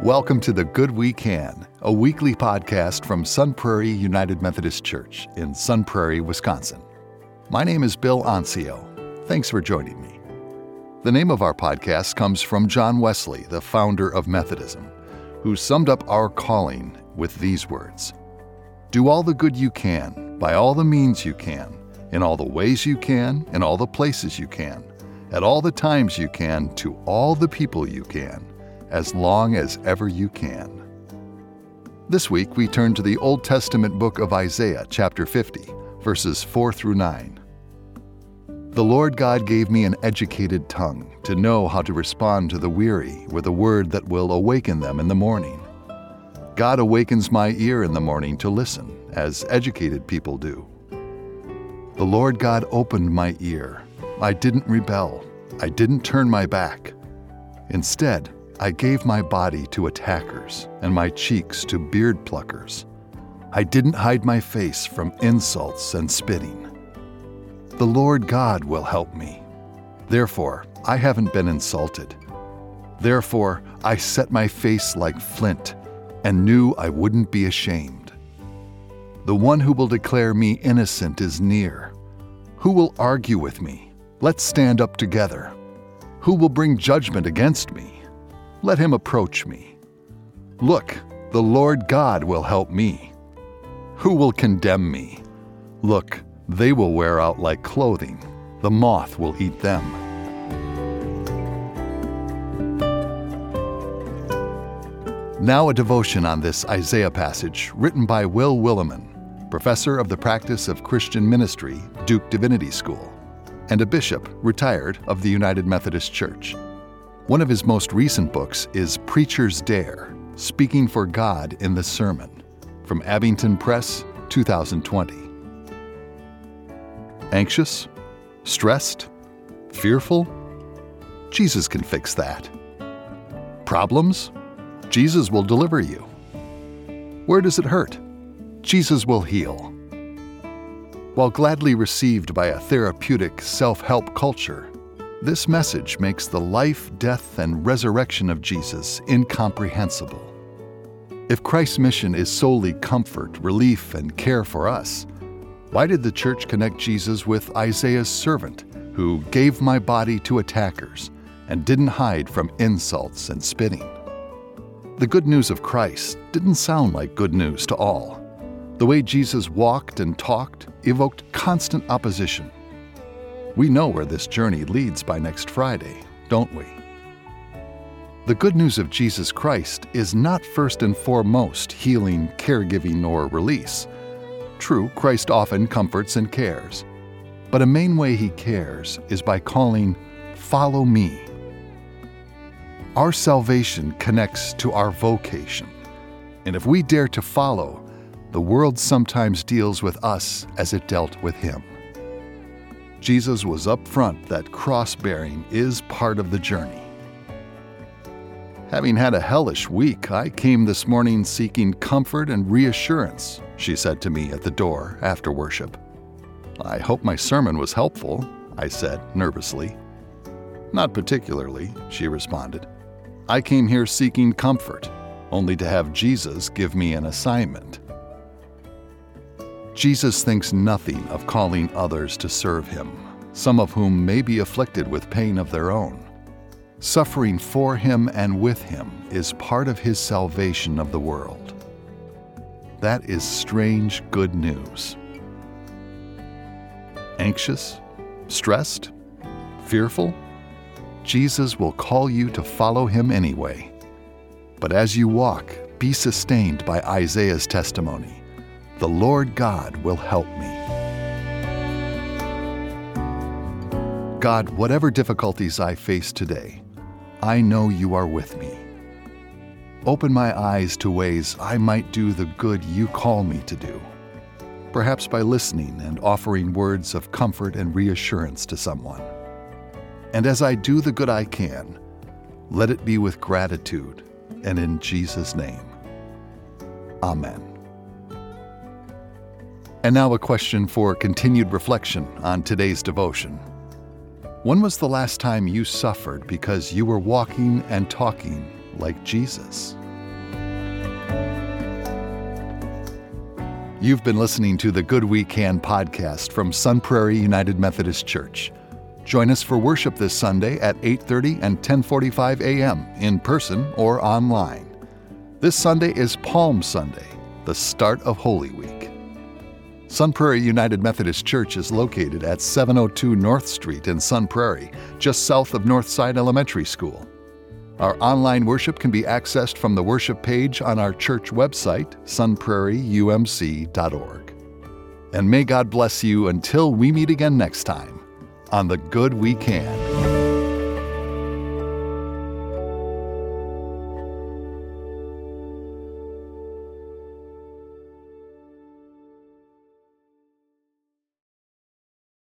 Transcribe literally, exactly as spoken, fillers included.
Welcome to The Good We Can, a weekly podcast from Sun Prairie United Methodist Church in Sun Prairie, Wisconsin. My name is Bill Ancio. Thanks for joining me. The name of our podcast comes from John Wesley, the founder of Methodism, who summed up our calling with these words: "Do all the good you can, by all the means you can, in all the ways you can, in all the places you can, at all the times you can, to all the people you can, as long as ever you can." This week we turn to the Old Testament book of Isaiah, chapter fifty, verses four through nine. "The Lord God gave me an educated tongue to know how to respond to the weary with a word that will awaken them in the morning. God awakens my ear in the morning to listen, as educated people do. The Lord God opened my ear. I didn't rebel. I didn't turn my back. Instead, I gave my body to attackers and my cheeks to beard pluckers. I didn't hide my face from insults and spitting. The Lord God will help me. Therefore, I haven't been insulted. Therefore, I set my face like flint and knew I wouldn't be ashamed. The one who will declare me innocent is near. Who will argue with me? Let's stand up together. Who will bring judgment against me? Let him approach me. Look, the Lord God will help me. Who will condemn me? Look, they will wear out like clothing. The moth will eat them." Now a devotion on this Isaiah passage written by Will Willimon, professor of the practice of Christian ministry, Duke Divinity School, and a bishop, retired, of the United Methodist Church. One of his most recent books is Preacher's Dare, Speaking for God in the Sermon, from Abington Press, two thousand twenty. Anxious? Stressed? Fearful? Jesus can fix that. Problems? Jesus will deliver you. Where does it hurt? Jesus will heal. While gladly received by a therapeutic self-help culture, this message makes the life, death, and resurrection of Jesus incomprehensible. If Christ's mission is solely comfort, relief, and care for us, why did the church connect Jesus with Isaiah's servant, who gave my body to attackers and didn't hide from insults and spitting? The good news of Christ didn't sound like good news to all. The way Jesus walked and talked evoked constant opposition. We know where this journey leads by next Friday, don't we? The good news of Jesus Christ is not first and foremost healing, caregiving, or release. True, Christ often comforts and cares, but a main way he cares is by calling, "Follow me." Our salvation connects to our vocation, and if we dare to follow, the world sometimes deals with us as it dealt with him. Jesus was upfront that cross-bearing is part of the journey. "Having had a hellish week, I came this morning seeking comfort and reassurance," she said to me at the door after worship. "I hope my sermon was helpful," I said nervously. "Not particularly," she responded. "I came here seeking comfort, only to have Jesus give me an assignment." Jesus thinks nothing of calling others to serve him, some of whom may be afflicted with pain of their own. Suffering for him and with him is part of his salvation of the world. That is strange good news. Anxious? Stressed? Fearful? Jesus will call you to follow him anyway. But as you walk, be sustained by Isaiah's testimony. The Lord God will help me. God, whatever difficulties I face today, I know you are with me. Open my eyes to ways I might do the good you call me to do, perhaps by listening and offering words of comfort and reassurance to someone. And as I do the good I can, let it be with gratitude and in Jesus' name. Amen. And now a question for continued reflection on today's devotion. When was the last time you suffered because you were walking and talking like Jesus? You've been listening to the Good We Can podcast from Sun Prairie United Methodist Church. Join us for worship this Sunday at eight thirty and ten forty-five a.m. in person or online. This Sunday is Palm Sunday, the start of Holy Week. Sun Prairie United Methodist Church is located at seven oh two North Street in Sun Prairie, just south of Northside Elementary School. Our online worship can be accessed from the worship page on our church website, sun prairie u m c dot org. And may God bless you until we meet again next time on The Good We Can.